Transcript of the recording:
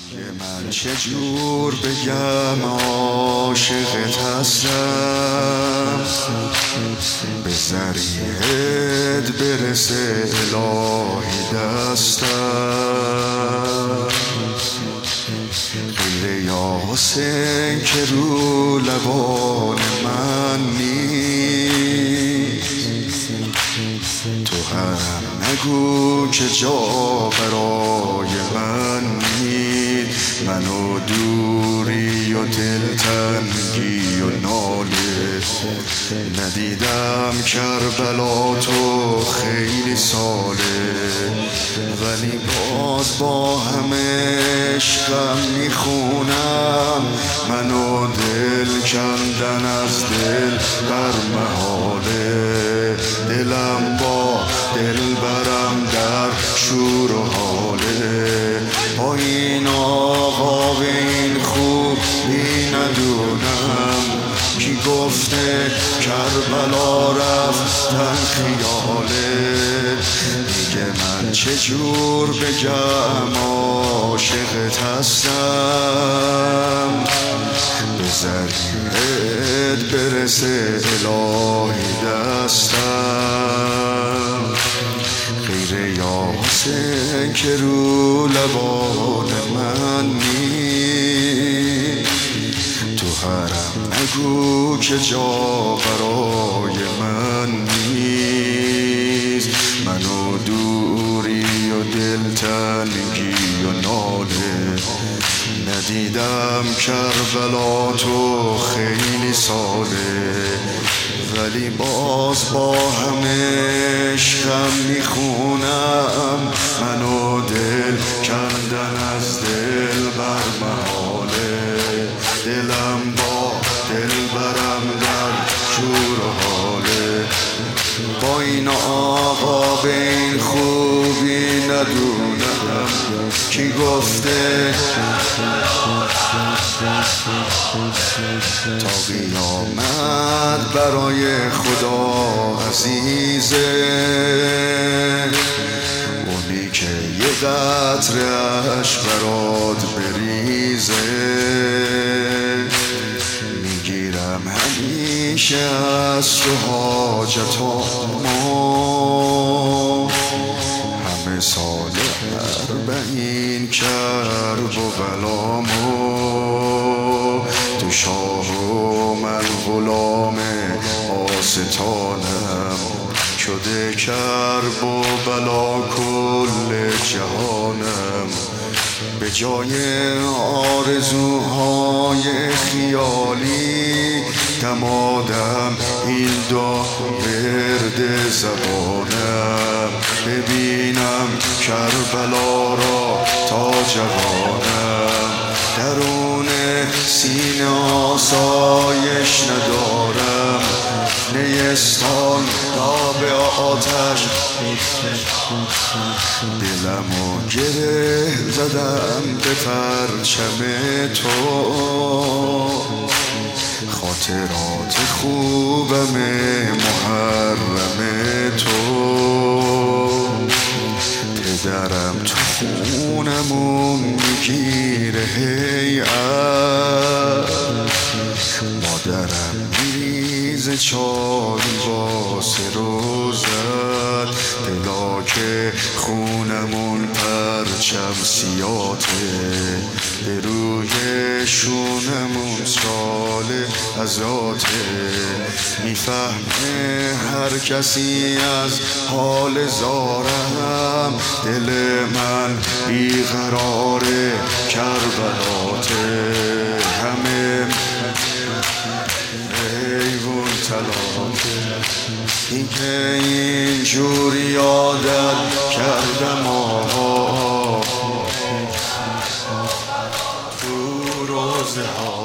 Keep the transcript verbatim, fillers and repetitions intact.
من چجور بگم عاشقت هستم، به ذریعت برسه الهی دستم. غیر یا حسین که رو لبان من نیست، تو هم نگو که جا برای من نیست. منو دوری و دلتنگی و ناله ندیدم کربلا تو خیلی ساله، ولی باز با همه عشقم میخونم. منو دل کندن از دل بر محاله، دلم با دل برم در شور و حاله. با این آقا به این خوبی ندونم، کی گفته کربلا رفتن خیاله. میگه من چجور بگم عاشقت هستم، به ذریعت برسه الهی دستم. غیر یا حسین که رو لبان من نیست، تو حرم نگو که جا برای من نیست. منو دوری و دلتنگی و ناله ندیدم کربلا تو خیلی ساله، ولی باز با همه عشقم میخونم. منو دل کندن از دل بر محاله، دلم با دل برم در شور و حاله. با این آقا به این خوبی ندونم، کی گفته تا قیامت برای خدا عزیزه. اونی که یه قطره اش برات بریزه، میگیرم همیشه از تو حاجتامو. همه سال اربعین کرب و بلامو، تو شاه و من غلام آستانم. شده کرب و بلا کل جهانم، به جای آرزوهای خیالی دمادم این دو ورد زبانم. ببینم کربلا را تا جوانم، درون سینه آسایش ندارم. نیستان تا به آتش دلمو گره زدم به پرچم تو. خاطرات خوبم محرم تو، پدرم تو خونمو میگیره هیئت. مادرم میریزه چای واسه روزت، دلا که خونمون پرچم سیاته. به روی شونمون سال ازاته، میفهمه هر کسی از حال زارم. دل من بیقرار کربلاته، همه حیوان تلاته. این که اینجوری یادت کردم آها تو روزه ها.